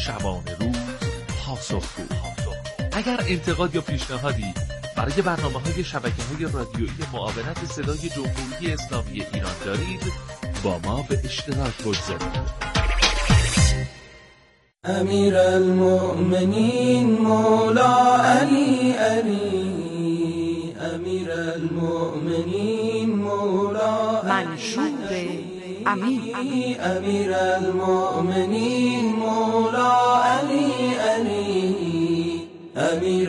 شبانه روز پاسخگو. اگر انتقاد یا پیشنهادی برای برنامه‌های شبکه‌های رادیویی معاونت صدای جمهوری اسلامی ایران دارید، با ما به اشتراک بگذارید. امیر المؤمنین مولا علی امیر المؤمنین مولا منشور امیر المؤمنین مولا علی امیر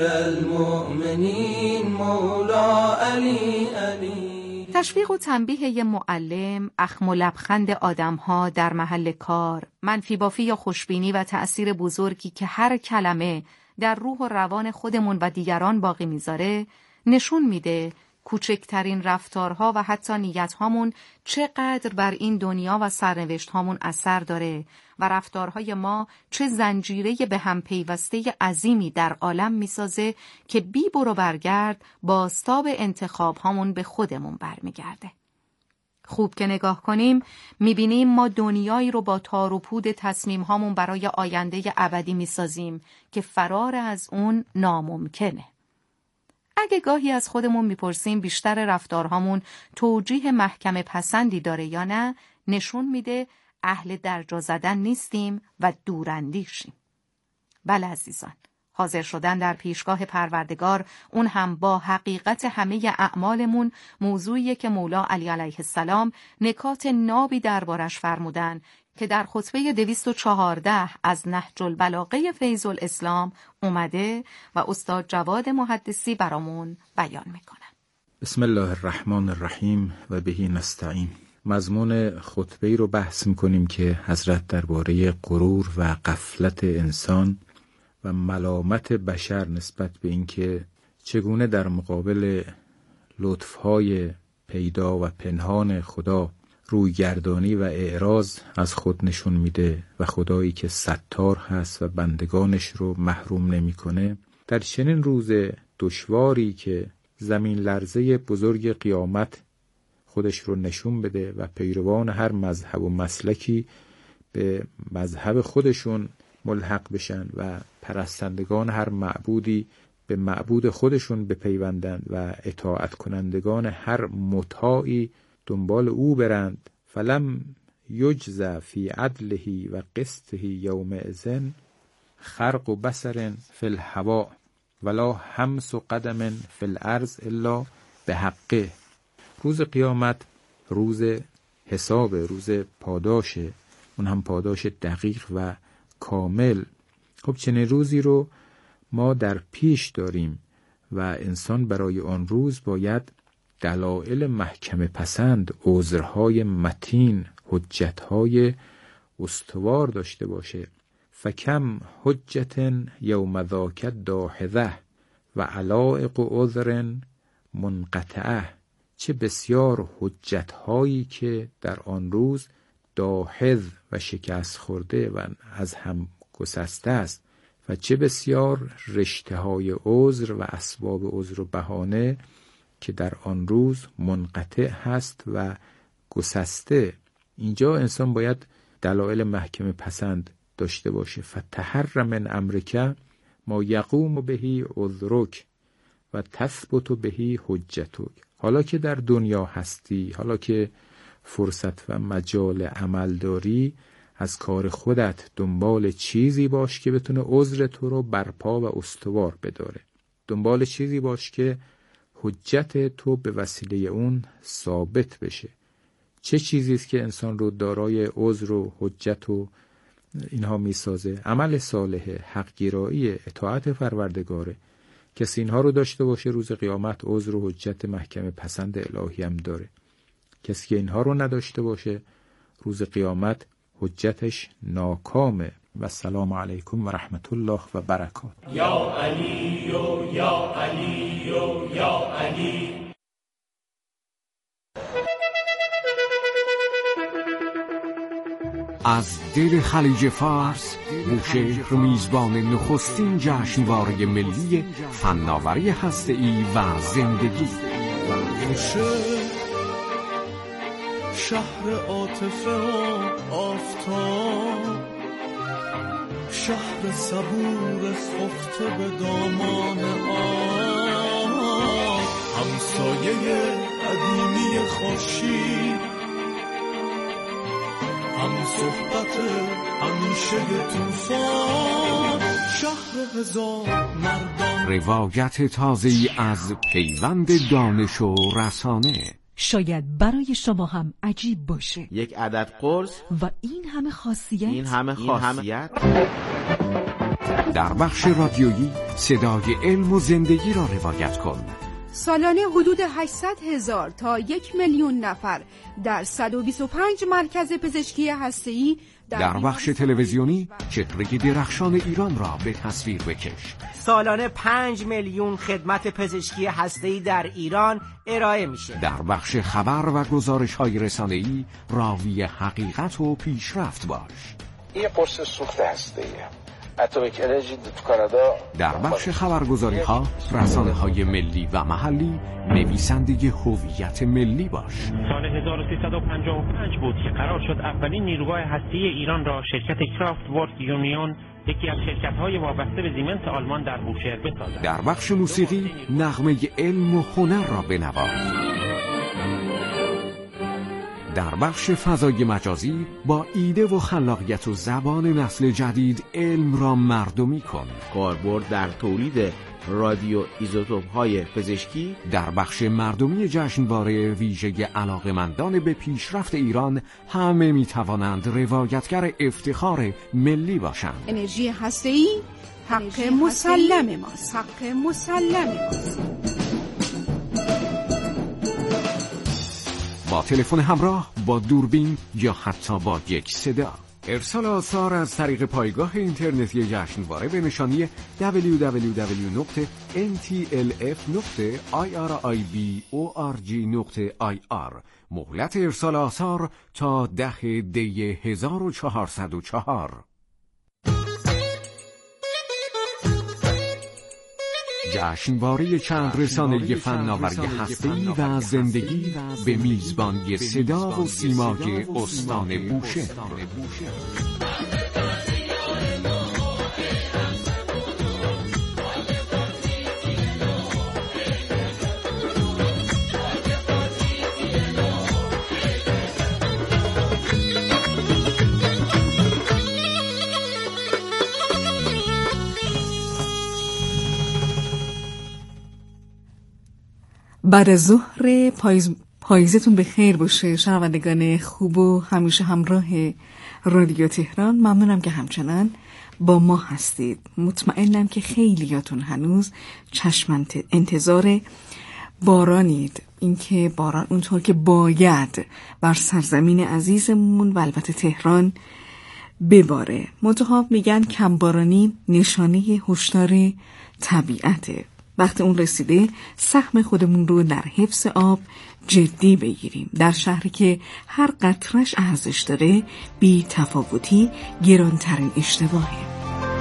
المؤمنین مولا علی تشویق و تنبیه معلم، اخم و لبخند آدم‌ها در محل کار، منفی بافی یا خوشبینی و تأثیر بزرگی که هر کلمه در روح و روان خودمون و دیگران باقی میذاره، نشون میده کوچکترین رفتارها و حتی نیت‌هامون چقدر بر این دنیا و سرنوشت‌هامون اثر داره و رفتارهای ما چه زنجیره به هم پیوسته عظیمی در عالم میسازه که بی برو برگرد بازتاب انتخاب‌هامون به خودمون برمیگرده. خوب که نگاه کنیم میبینیم ما دنیایی رو با تار و پود تصمیم‌هامون برای آینده ابدی میسازیم که فرار از اون ناممکنه. اگه گاهی از خودمون میپرسیم بیشتر رفتارهامون توجیه محکم پسندی داره یا نه، نشون میده اهل درجا زدن نیستیم و دوراندیشیم. بله عزیزان، حاضر شدن در پیشگاه پروردگار، اون هم با حقیقت همه اعمالمون، موضوعیه که مولا علی علیه السلام نکات نابی دربارش فرمودن که در خطبه 214 از نهج البلاغه فیض الاسلام اومده و استاد جواد محدثی برامون بیان میکنن. بسم الله الرحمن الرحیم و بهی نستعین. مضمون خطبه رو بحث میکنیم که حضرت درباره غرور و غفلت انسان و ملامت بشر نسبت به اینکه چگونه در مقابل لطفهای پیدا و پنهان خدا رویگردانی و اعراض از خود نشون میده و خدایی که ستار هست و بندگانش رو محروم نمیکنه. در چنین روز دشواری که زمین لرزه بزرگ قیامت خودش رو نشون بده و پیروان هر مذهب و مسلکی به مذهب خودشون ملحق بشن و پرستندگان هر معبودی به معبود خودشون بپیوندند و اطاعت کنندگان هر مطاعی دنبال او برند. فلم یجز فی عدله و قسطه یومئذ خرق و بصر فی الهوا ولا همس و قدم فی الارض الا به حقه. روز قیامت روز حساب، روز پاداشه، اون هم پاداش دقیق و کامل. خب چنین روزی رو ما در پیش داریم و انسان برای آن روز باید دلایل محکم پسند، عذرهای متین، حجتهای استوار داشته باشه. فکم حجت یوم ذاک داحظه و علایق عذر منقطعه. چه بسیار حجتهایی که در آن روز داحظ و شکست خورده و از هم گسسته است و چه بسیار رشته‌های عذر و اسباب عذر و بهانه که در آن روز منقطع هست و گسسته. اینجا انسان باید دلایل محکم پسند داشته باشه. فتحر من امرک ما یقوم بهی عذرک و تثبت بهی حجتک. حالا که در دنیا هستی، حالا که فرصت و مجال عمل داری، از کار خودت دنبال چیزی باش که بتونه عذر تو رو برپا و استوار بداره. دنبال چیزی باش که حجت تو به وسیله اون ثابت بشه. چه چیزی است که انسان رو دارای عذر و حجت و اینها میسازه؟ عمل صالح، حق گرایی، اطاعت پروردگاره. کسی اینها رو داشته باشه روز قیامت عذر و حجت محکم پسند الهی هم داره. کسی که اینها رو نداشته باشه روز قیامت حجتش ناکامه. و السلام علیکم و رحمت الله و برکاته. یا علی یا علی یا علی. از دل خلیج فارس، بوشهر میزبان نخستین جشنواره ملی فناوری هسته‌ای و زندگی. شهر عاطفه و آفتاب، شهر صبور خفته به دامان آب، همسایه قدیمی خورشید، هم صحبت همیشه طوفان، شهر هزار مردان. روایت تازه‌ای از پیوند دانش و رسانه. شاید برای شما هم عجیب باشه. یک عدد قرص و این همه خاصیت. در بخش رادیویی صدای علم و زندگی را روایت کن. سالانه حدود 800,000 تا 1,000,000 نفر در 125 مرکز پزشکی هسته‌ای در بخش تلویزیونی چهره درخشان ایران را به تصویر بکش. سالانه 5 میلیون خدمت پزشکی هسته‌ای در ایران ارائه میشه. در بخش خبر و گزارش‌های رسانه‌ای راوی حقیقت و پیشرفت باش. این قرص سوخت هسته‌ایه. اتمیک انرژی تو کانادا. در بخش خبرگزاری‌ها، رسانه‌های ملی و محلی، نویسنده هویت ملی باش. سال 1355 بود که قرار شد اولین نیروگاه هسته‌ای ایران را شرکت کرافت ورک یونیون، یکی از شرکت‌های وابسته به زیمنس آلمان، در بوشهر بسازد. در بخش موسیقی، نغمه علم و هنر را بنواز. در بخش فضای مجازی، با ایده و خلاقیت و زبان نسل جدید علم را مردمی کن. کاربرد در تولید رادیو ایزوتوپ‌های پزشکی. در بخش مردمی جشنواره ویژه علاقه‌مندان به پیشرفت ایران، همه می‌توانند روایتگر افتخار ملی باشند. انرژی هسته‌ای حق مسلم ماست. با تلفن همراه، با دوربین یا حتی با یک صدا. ارسال آثار از طریق پایگاه اینترنتی جشنواره به نشانی www.ntlf.irib.org.ir. مهلت ارسال آثار تا 10 دی 1404. جشنواره چند رسانه فناوری هسته‌ای و زندگی به میزبانی صدا و سیمای استان بوشهر. بعد از ظهر پاییزتون به خیر باشه شنوندگان خوب و همیشه همراه رادیو تهران. ممنونم که همچنان با ما هستید. مطمئنم که خیلیاتون هنوز چشم انتظار بارانید، اینکه باران اونطور که باید بر سرزمین عزیزمون و البته تهران بباره. منتها میگن کمبارانی نشانه هشدار طبیعته. وقتی اون رسیده سهم خودمون رو در حفظ آب جدی بگیریم. در شهری که هر قطرش ارزش داره، بی تفاوتی گرانترین اشتباهه.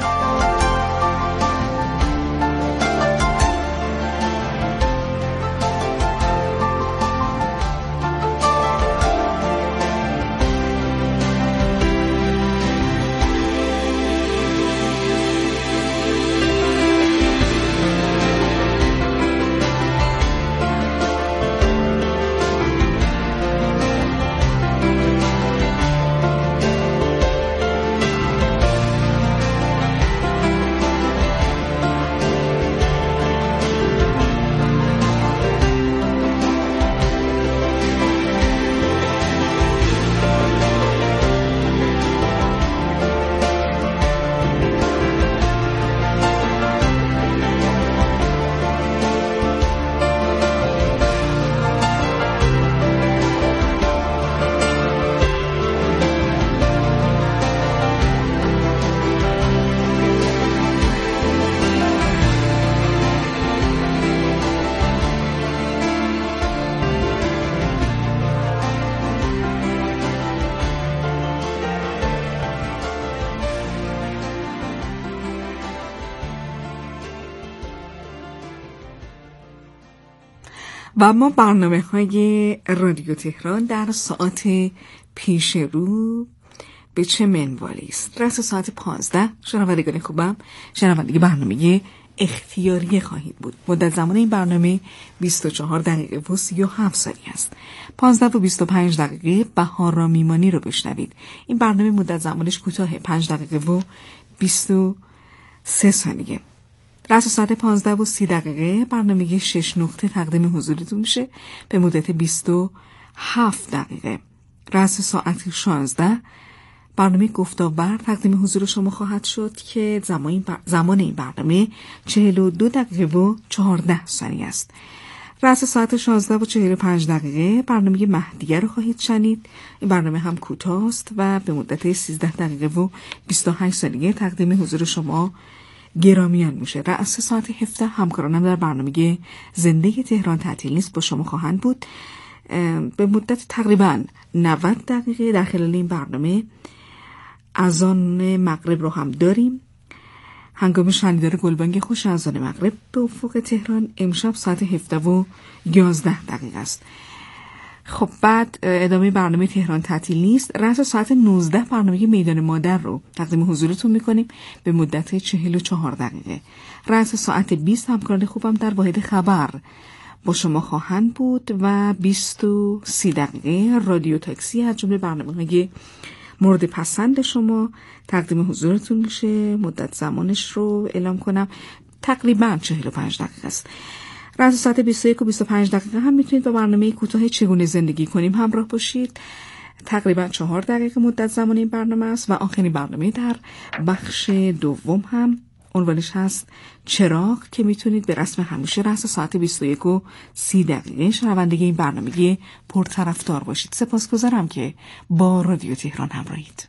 و اما برنامه‌های رادیو تهران در ساعت پیش رو به چه منوالی است. رأس ساعت 15 شنوندگان خوبم شنوندگی برنامه اختیاریه خواهید بود. مدت زمان این برنامه 24 دقیقه و 37 ثانیه است. 15 و 25 دقیقه بهار میمانی رو بشنوید. این برنامه مدت زمانش کوتاه، 5 دقیقه و 23 ثانیه. رأس ساعت 15 و 30 دقیقه برنامه 6 نقطه تقدیم حضورتون میشه به مدت 27 دقیقه. رأس ساعت 16 برنامه گفت‌وآور تقدیم حضور شما خواهد شد که زمان این برنامه 42 دقیقه و 14 ثانیه است. رأس ساعت 16 و 45 دقیقه برنامه مهدیه رو خواهید شنید. این برنامه هم کوتاه است و به مدت 13 دقیقه و 28 ثانیه تقدیم حضور شما گرامیان میشه. رأس ساعت 17 همکارانم در برنامه زنده تهران تعطیل نیست با شما خواهند بود. به مدت تقریبا 90 دقیقه در خلال این برنامه اذان مغرب رو هم داریم. هنگام شنیدن گلبانگ خوش اذان مغرب به افق تهران امشب ساعت 17 و 11 دقیقه است. خب بعد ادامه برنامه تهران تعطیل نیست. رأس ساعت 19 برنامه میدان مادر رو تقدیم حضورتون میکنیم به مدت 44 دقیقه. رأس ساعت 20 همکاران خوبم در واحد خبر با شما خواهند بود و 20 و 30 دقیقه رادیو تاکسی از جمله برنامه‌های مورد پسند شما تقدیم حضورتون میشه. مدت زمانش رو اعلام کنم تقریبا 45 دقیقه است. رأس ساعت 21 و 25 دقیقه هم میتونید با برنامه کوتاه چگونه زندگی کنیم همراه باشید. تقریبا 4 دقیقه مدت زمان این برنامه است و آخرین برنامه در بخش دوم هم عنوانش هست چراغ که میتونید به رسم همیشه رأس ساعت 21 و 30 دقیقه شنونده این برنامه پرطرفدار باشید. سپاسگزارم که با رادیو تهران همراهید.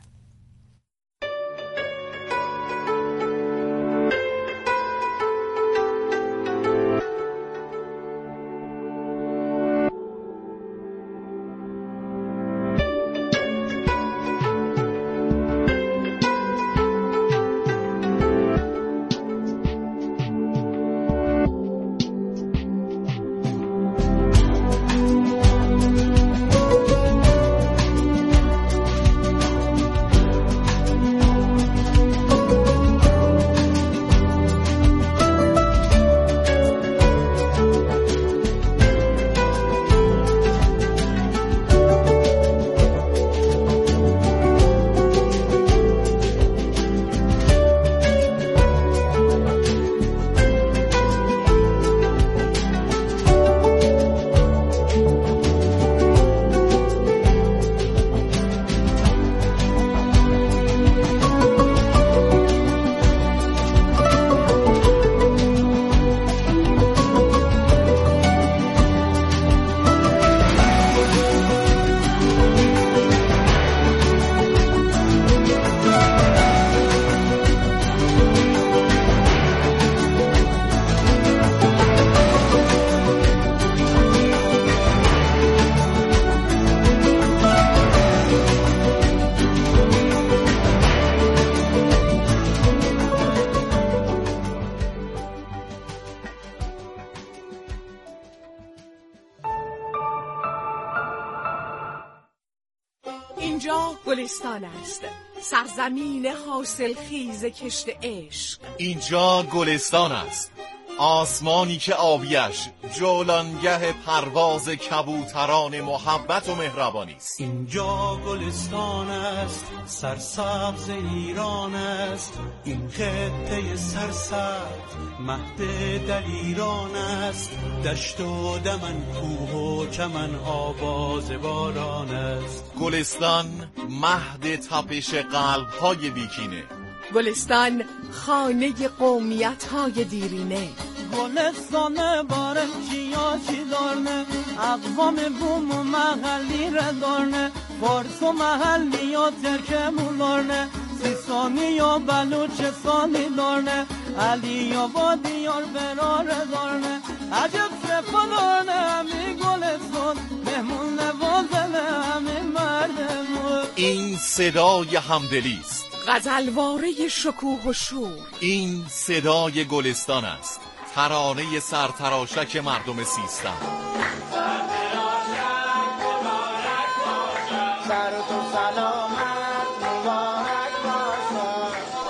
اینجا گلستان است، سرزمین حاصل خیز کشت عشق. اینجا گلستان است، آسمانی که آبیش جولانگه پرواز کبوتران محبت و مهربانی است. اینجا گلستان است، سرسبز ایران است، این خطه سرسبز مهد دلیران است، دشت و دمن کوه و چمن آواز باران است. گلستان مهد تپش قلب‌های بیکینه، گلستان خانه قومیت‌های دیرینه. گلستان بارم چیاشی دارنه، اقوام بوم و محلی ردارنه، فارس و محلی یا ترکمون دارنه، سیستانی یا بلوچستانی دارنه، علی آبادی یا برار دارنه. عجب صفا دارنه همی گلستان، مهمون نوازنه همی مردمون. این صدای همدلی است، غزلواره شکوه و شور. این صدای گلستان است، ترانه سرتراشک مردم سیستان. سر تو سلامت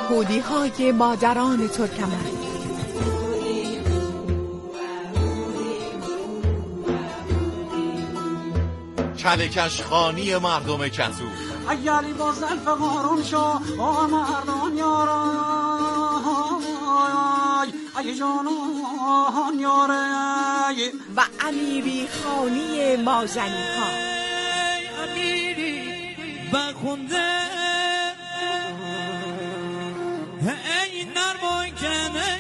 یهودی های مادران ترکمن. کلکش خانی مردم کتو. اگری با زلف قارون شو مردان یارای ای جانان یارای و امیری خانی مازنی ها. امیری بخونده ای نرمای کنه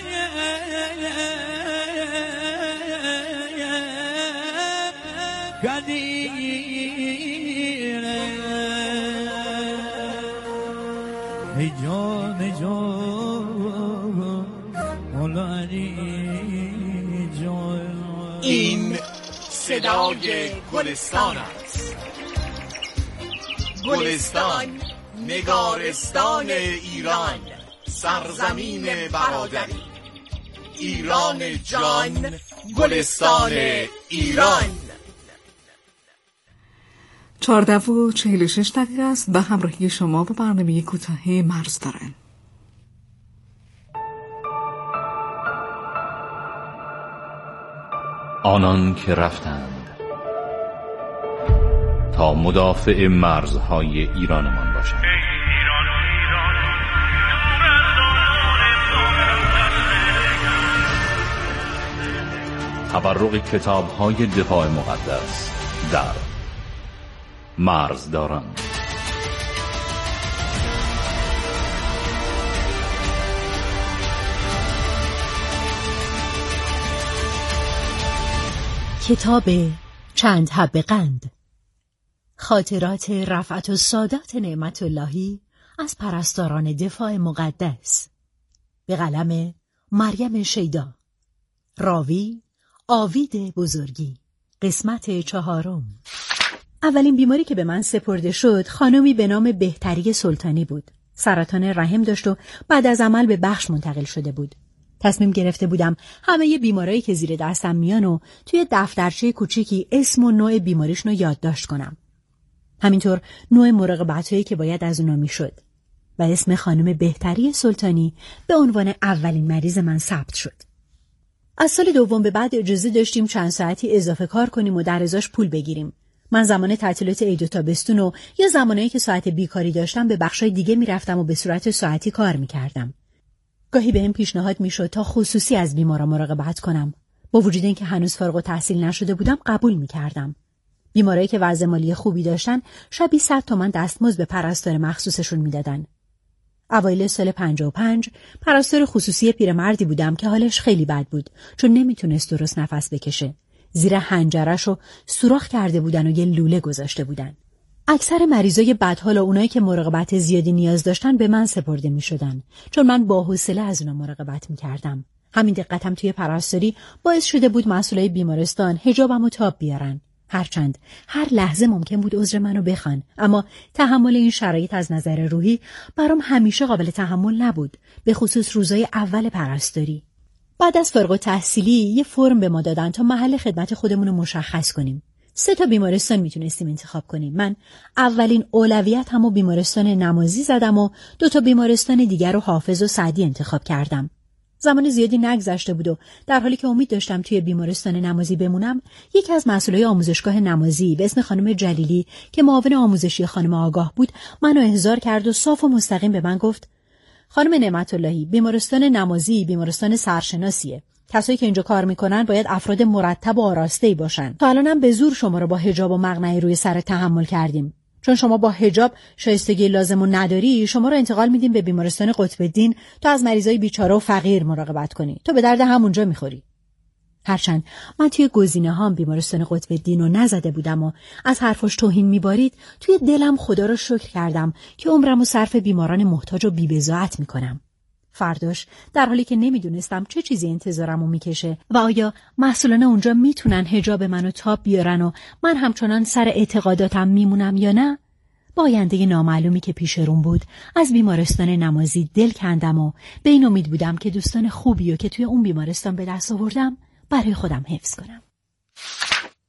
قدیره ای جان مولانی جان. این صدای گلستان است. گلستان، نگارستان ایران، سرزمین برادری، ایران جان، گلستان ایران. 14:46 است و همراهی شما با برنامه کوتاه مرز دارن. آنان که رفتند تا مدافع مرزهای ایرانمان باشند. تبرق کتاب‌های دفاع مقدس در مرزداران. کتاب چند حبه قند، خاطرات رفعت السادات نعمت اللهی از پرستاران دفاع مقدس، به قلم مریم شیدا، راوی آوید بزرگی. قسمت 4. اولین بیماری که به من سپرده شد خانمی به نام بهتری سلطانی بود. سرطان رحم داشت و بعد از عمل به بخش منتقل شده بود. تصمیم گرفته بودم همه بیمارایی که زیر دستم میان و توی دفترچه کوچیکی اسم و نوع بیماریشون رو یادداشت کنم. همینطور نوع مراقبتایی که باید از اونا میشد. و اسم خانم بهتری سلطانی به عنوان اولین مریض من ثبت شد. از سال دوم به بعد اجازه داشتیم چند ساعتی اضافه کار کنیم و در ازاش پول بگیریم. من زمان تعطیلات عید و تابستون و یا زمانایی که ساعت بیکاری داشتم به بخشای دیگه میرفتم و به صورت ساعتی کار میکردم. گاهی بهم پیشنهاد میشد تا خصوصی از بیمارا مراقبت کنم. با وجود اینکه هنوز فارغ التحصیل نشده بودم قبول میکردم. بیمارایی که وضع مالی خوبی داشتن شبی 100 تومان دستمزد به پرستار مخصوصشون میدادن. اوایل سال 55 پرستار خصوصی پیرمردی بودم که حالش خیلی بد بود چون نمیتونست درست نفس بکشه. زیر حنجره‌شو سوراخ کرده بودن و یه لوله گذاشته بودن. اکثر مریضای بدحال و اونایی که مراقبت زیادی نیاز داشتن به من سپرده میشدن چون من با حوصله از اونا مراقبت میکردم. همین دقتم توی پرستاری باعث شده بود مسئولای بیمارستان حجابمو تاب بیارن. هرچند هر لحظه ممکن بود عذر منو بخوان، اما تحمل این شرایط از نظر روحی برام همیشه قابل تحمل نبود، به خصوص روزای اول پرستاری. بعد از فارغ التحصیلی یه فرم به ما دادن تا محل خدمت خودمون رو مشخص کنیم. 3 تا بیمارستان میتونستیم انتخاب کنیم. من اولین اولویت همو بیمارستان نمازی زدم و 2 تا بیمارستان دیگر رو حافظ و سعدی انتخاب کردم. زمان زیادی نگذشته بود و در حالی که امید داشتم توی بیمارستان نمازی بمونم، یکی از مسئولای آموزشگاه نمازی به اسم خانم جلیلی که معاون آموزشی خانم آگاه بود منو احضار کرد و صاف و مستقیم به من گفت: خانم نعمت اللهی، بیمارستان نمازی بیمارستان سرشناسیه. کسایی که اینجا کار میکنن باید افراد مرتب و آراسته‌ای باشن. تا الانم به زور شما رو با حجاب و مقنعه روی سر تحمل کردیم. چون شما با حجاب شایستگی لازم و نداری، شما رو انتقال میدیم به بیمارستان قطب الدین تا از مریضای بیچاره و فقیر مراقبت کنی. تو به درد همونجا میخوری. هرچند من توی گزینه‌هام بیمارستان قطب الدین رو نزده بودم و از حرفش توهین میبارید، توی دلم خدا رو شکر کردم که عمرمو صرف بیماران محتاج و بی‌بضاعت میکنم. فرداش در حالی که نمیدونستم چه چیزی انتظارمو میکشه و آیا مسئولان اونجا میتونن حجاب منو تاب بیارن و من همچنان سر اعتقاداتم میمونم یا نه، با آینده نامعلومی که پیش روم بود از بیمارستان نمازی دل کندم و به این امید بودم که دوستان خوبی و که توی اون بیمارستان به دست آوردم برای خودم حفظ کنم.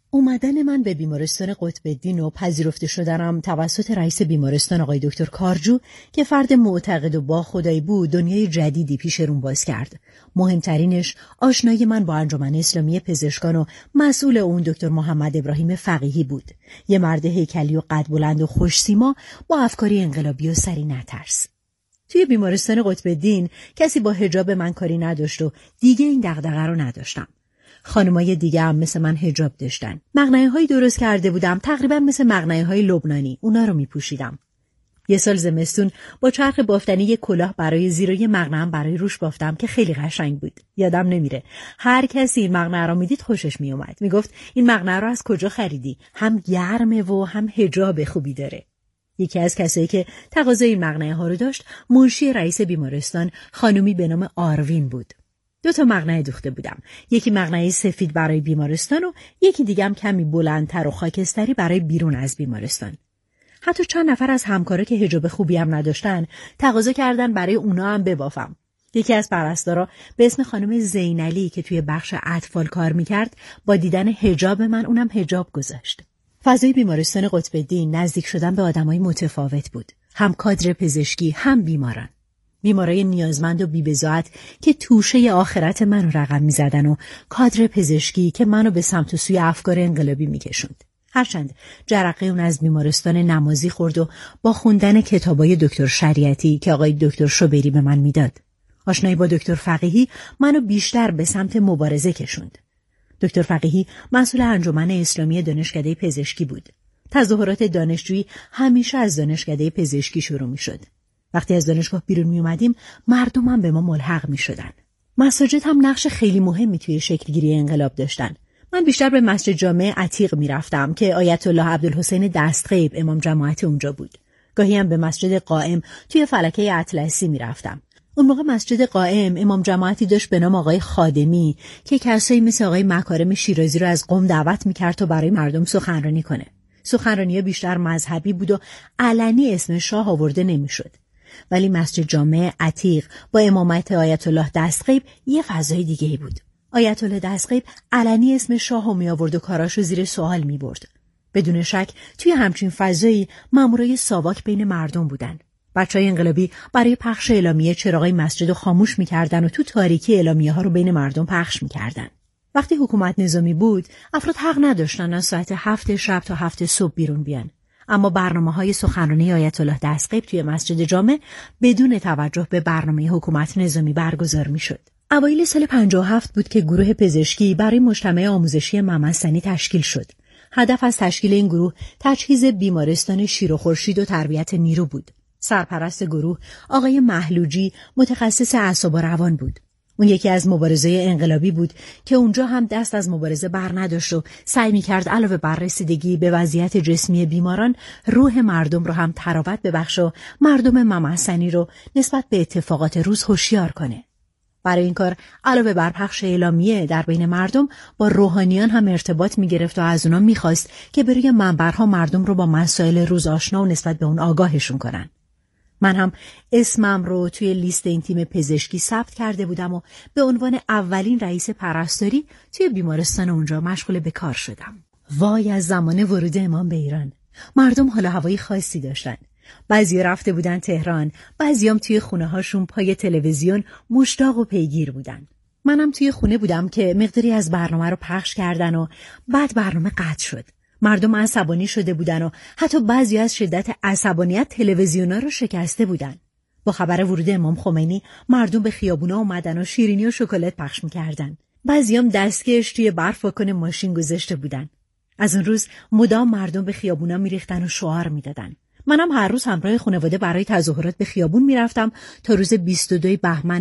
اومدن من به بیمارستان قطب‌الدین و پذیرفته شدنم توسط رئیس بیمارستان آقای دکتر کارجو که فرد معتقد و با خدایی بود دنیای جدیدی پیش روم باز کرد. مهمترینش آشنایی من با انجمن اسلامی پزشکان و مسئول اون دکتر محمد ابراهیم فقیهی بود. یه مرد هیکلی و قد بلند و خوش‌سیما با افکاری انقلابی و سری نترس. توی بیمارستان قطب‌الدین کسی با حجاب من کاری نداشت و دیگه این دغدغه رو نداشتم. خانمای دیگه هم مثل من حجاب داشتن. مقنعه‌هایی درست کرده بودم تقریبا مثل مقنعه‌های لبنانی. اونا رو میپوشیدم. یه سال زمستون با چرخ بافتنی یک کلاه برای زیر و یه مقنعه‌ام برای روش بافتم که خیلی قشنگ بود. یادم نمیره هر کسی این مقنعه رو میدید خوشش میومد. میگفت این مقنعه رو از کجا خریدی؟ هم گرمه و هم حجاب خوبی داره. یکی از کسایی که تقاضای این مقنعه‌ها رو داشت منشی رئیس بیمارستان خانومی به نام آروین بود. 2 مقنعه دوخته بودم. یکی مقنعه سفید برای بیمارستان و یکی دیگم کمی بلندتر و خاکستری برای بیرون از بیمارستان. حتی چند نفر از همکارا که حجاب خوبی هم نداشتن تقاضا کردن برای اونا هم ببافم. یکی از پرستارا به اسم خانم زینلی که توی بخش اطفال کار میکرد با دیدن حجاب من اونم حجاب گذاشت. فضای بیمارستان قطب‌الدین نزدیک شدن به آدمای متفاوت بود. هم کادر پزشکی هم بیماران. بیمارای نیازمند و بی‌بضاعت که توشه آخرت منو رقم می‌زدن و کادر پزشکی که منو به سمت و سوی افکار انقلابی می‌کشوند. هرچند جرقه اون از بیمارستان نمازی خورد و با خوندن کتابای دکتر شریعتی که آقای دکتر شوبری به من میداد. آشنایی با دکتر فقیهی منو بیشتر به سمت مبارزه کشوند. دکتر فقیهی مسئول انجمن اسلامی دانشکده پزشکی بود. تظاهرات دانشجویی همیشه از دانشکده پزشکی شروع می‌شد. وقتی از دانشگاه بیرون می اومدیم مردم هم به ما ملحق می شدن. مساجد هم نقش خیلی مهمی توی شکلگیری انقلاب داشتن. من بیشتر به مسجد جامع عتیق می رفتم که آیت الله عبدالحسین دستغیب امام جماعت اونجا بود. گاهی هم به مسجد قائم توی فلکه اطلسی می رفتم. اون موقع مسجد قائم امام جماعتی داشت به نام آقای خادمی که کسایی مثل آقای مکارم شیرازی رو از قم دعوت می کرد تا برای مردم سخنرانی کنه. سخنرانی‌ها بیشتر مذهبی بود و علنی اسم شاه آورده نمی شد. ولی مسجد جامع عتیق با امامت آیت الله دستغیب یه فضای دیگه‌ای بود. آیت الله دستغیب علنی اسم شاهو می آورد و کاراشو زیر سوال می برد. بدون شک توی همچین فضایی مامورای ساواک بین مردم بودن. بچهای انقلابی برای پخش اعلامیه چراغای مسجدو خاموش می‌کردن و تو تاریکی اعلامیه‌ها رو بین مردم پخش می‌کردن. وقتی حکومت نظامی بود، افراد حق نداشتن از ساعت 7 شب تا 7 صبح بیرون بیان. اما برنامه‌های سخنرانی آیت الله دستغیب توی مسجد جامع بدون توجه به برنامه حکومت نظامی برگزار می‌شد. اوایل سال 57 بود که گروه پزشکی برای مجتمع آموزشی ممسنی تشکیل شد. هدف از تشکیل این گروه تجهیز بیمارستان شیر و خورشید و تربیت نیرو بود. سرپرست گروه آقای محلوجی متخصص اعصاب و روان بود. اون یکی از مبارزای انقلابی بود که اونجا هم دست از مبارزه بر نداشت و سعی می‌کرد علاوه بر رسیدگی به وضعیت جسمی بیماران روح مردم رو هم تراوت ببخشه و مردم ممسنی رو نسبت به اتفاقات روز هوشیار کنه. برای این کار علاوه بر پخش اعلامیه در بین مردم با روحانیان هم ارتباط می‌گرفت و از اونا می‌خواست که به روی منبرها مردم رو با مسائل روز آشنا و نسبت به اون آگاهشون کنن. من هم اسمم رو توی لیست این تیم پزشکی ثبت کرده بودم و به عنوان اولین رئیس پرستاری توی بیمارستان اونجا مشغول به کار شدم. وای از زمان ورود امام به ایران. مردم حال هوایی خاصی داشتن. بعضی رفته بودن تهران، بعضیام توی خونه هاشون پای تلویزیون مشتاق و پیگیر بودن. منم توی خونه بودم که مقداری از برنامه رو پخش کردن و بعد برنامه قطع شد. مردم عصبانی شده بودن و حتی بعضی از شدت عصبانیت تلویزیونا رو شکسته بودن. با خبر ورود امام خمینی مردم به خیابونا اومدن و شیرینی و شکلات پخش می‌کردن. بعضیام دستکش توی برف واکن ماشین گذاشته بودن. از اون روز مدام مردم به خیابونا میریختن و شعار میدادن. منم هر روز همراه خانواده برای تظاهرات به خیابون میرفتم تا روز 22 بهمن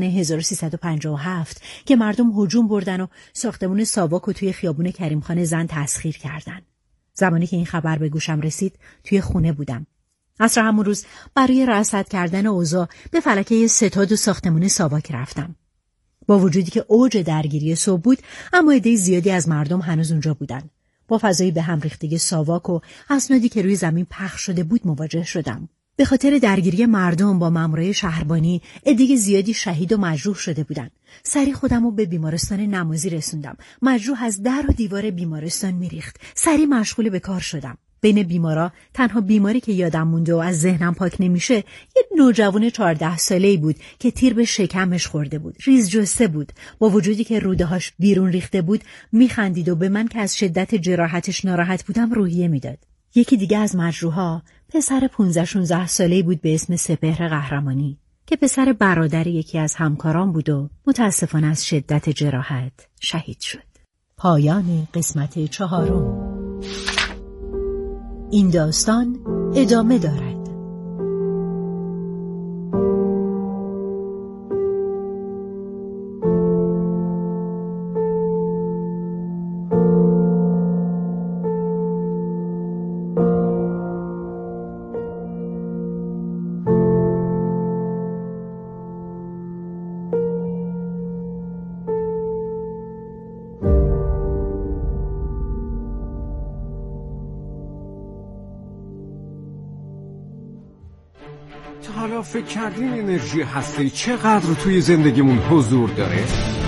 1357 که مردم هجوم بردن و ساختمون ساواک رو توی خیابون کریمخان زند تسخیر کردن. زمانی که این خبر به گوشم رسید توی خونه بودم. عصر همون روز برای رصد کردن اوضاع به فلکه ستاد و ساختمون ساواک رفتم. با وجودی که اوج درگیری صبح بود اما عده زیادی از مردم هنوز اونجا بودن. با فضایی به هم ریختگی ساواک و اسنادی که روی زمین پخش شده بود مواجه شدم. به خاطر درگیری مردم با مامورای شهربانی عده زیادی شهید و مجروح شده بودن. سریع خودم رو به بیمارستان نمازی رسوندم. مجروح از در و دیوار بیمارستان میریخت. سریع مشغول به کار شدم. بین بیمارا تنها بیماری که یادم مونده و از ذهنم پاک نمیشه یه نوجوان 14 ساله‌ای بود که تیر به شکمش خورده بود. ریز جثه بود. با وجودی که روده‌هاش بیرون ریخته بود میخندید و به من که از شدت جراحتش ناراحت بودم روحیه میداد. یکی دیگه از مجروحا پسر 15-16 ساله‌ای بود به اسم سپهر قهرمانی که پسر برادر یکی از همکاران بود و متاسفانه از شدت جراحت شهید شد. پایان قسمت 4. این داستان ادامه دارد. حالا فکر کردین انرژی هسته‌ای چقدر توی زندگیمون حضور داره؟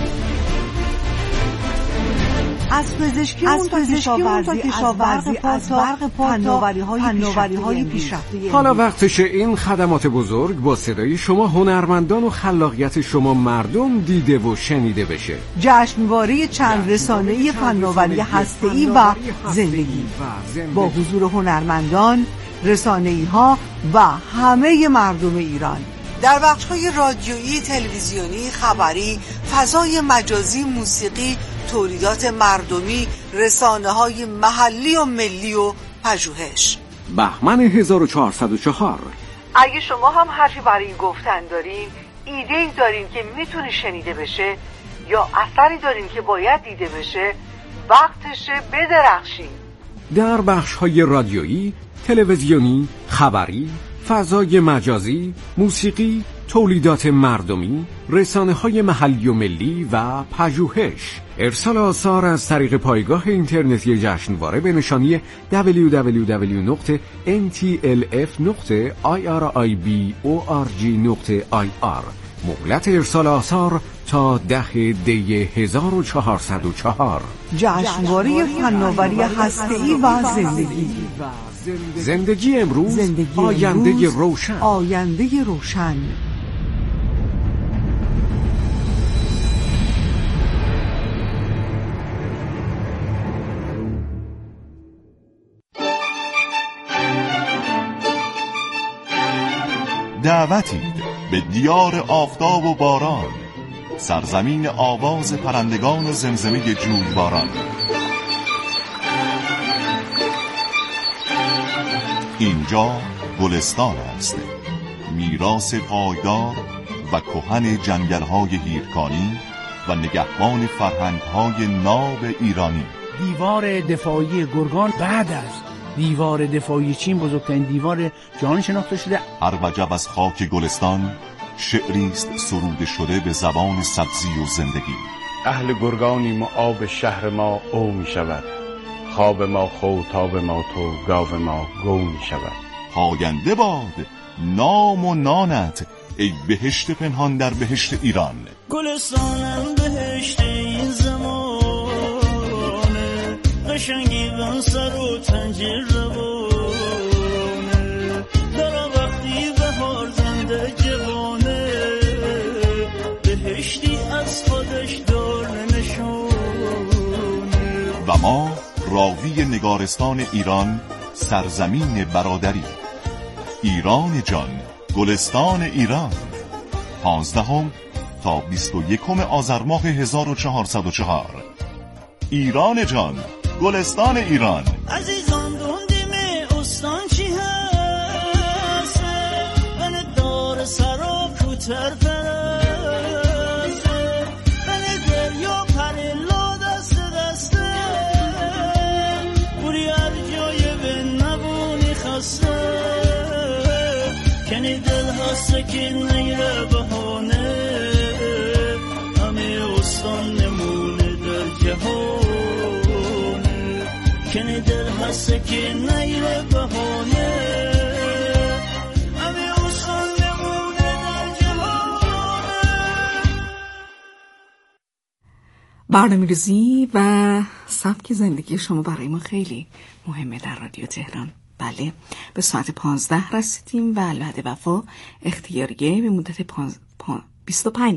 از پزشکی تا کشاورزی از برق فناوری‌های پیشرفته. حالا وقتشه این خدمات بزرگ با صدای شما هنرمندان و خلاقیت شما مردم دیده و شنیده بشه. جشنواره چند رسانه‌ای فناوری هسته‌ای و زندگی با حضور هنرمندان، رسانه‌ای‌ها و همه مردم ایران در بخش‌های رادیویی، تلویزیونی، خبری، فضای مجازی، موسیقی، تولیدات مردمی، رسانه‌های محلی و ملی و پژوهش. بهمن 1404. اگه شما هم حرفی برای گفتن دارین، ایده‌ای دارین که میتونه شنیده بشه یا اثری دارین که باید دیده بشه، وقتشه بدرخشین. در بخش‌های رادیویی، تلویزیونی، خبری، فضای مجازی، موسیقی، تولیدات مردمی، رسانه‌های محلی و ملی و پژوهش. ارسال آثار از طریق پایگاه اینترنتی جشنواره به نشانی www.ntlf.irib.org.ir. مهلت ارسال آثار تا 10 دی 1404. جشنواره فناوری هسته‌ای و زندگی امروز، آینده روشن. دعوتید به دیار آفتاب و باران، سرزمین آواز پرندگان و زمزمه جویباران. اینجا گلستان است، میراث پایدار و کهن جنگل‌های هیرکانی و نگهبان فرهنگ‌های ناب ایرانی. دیوار دفاعی گرگان بعد از دیوار دفاعی چین بزرگترین دیوار جهان شناخته شده. هر وجب از خاک گلستان شعری است سروده شده به زبان سبزی و زندگی. اهل گرگانیم و آب شهر ما او می شود، خواب ما خو، تاب ما تو، گاو ما گو می شود. پاینده باد نام و نانت ای بهشت پنهان در بهشت ایران. گلستانم بهشت این زمانه، قشنگی بن سر و تنجیر روانه، در وقتی بهار زنده جوانه، بهشتی از خودش داره نشونه. و ما راوی نگارستان ایران، سرزمین برادری، ایران جان، گلستان ایران، 15 تا 21 آذر ماه 1404. ایران جان، گلستان ایران. عزیزان دوندیم استان چی هست، من دار سرا کوتر پرسته، من دریا پریلا دست دسته، بوری هر جای به نبونی خسته، کنی دل هسته که نیره بهانه، همه استان نمونه در جهان، کنی دل هسته که نیره بهانه، برنامه‌ریزی و سبک زندگی شما برای ما خیلی مهمه در رادیو تهران. بله، به ساعت 15 رسیدیم و الوعد وفا اختیاریه به مدت 25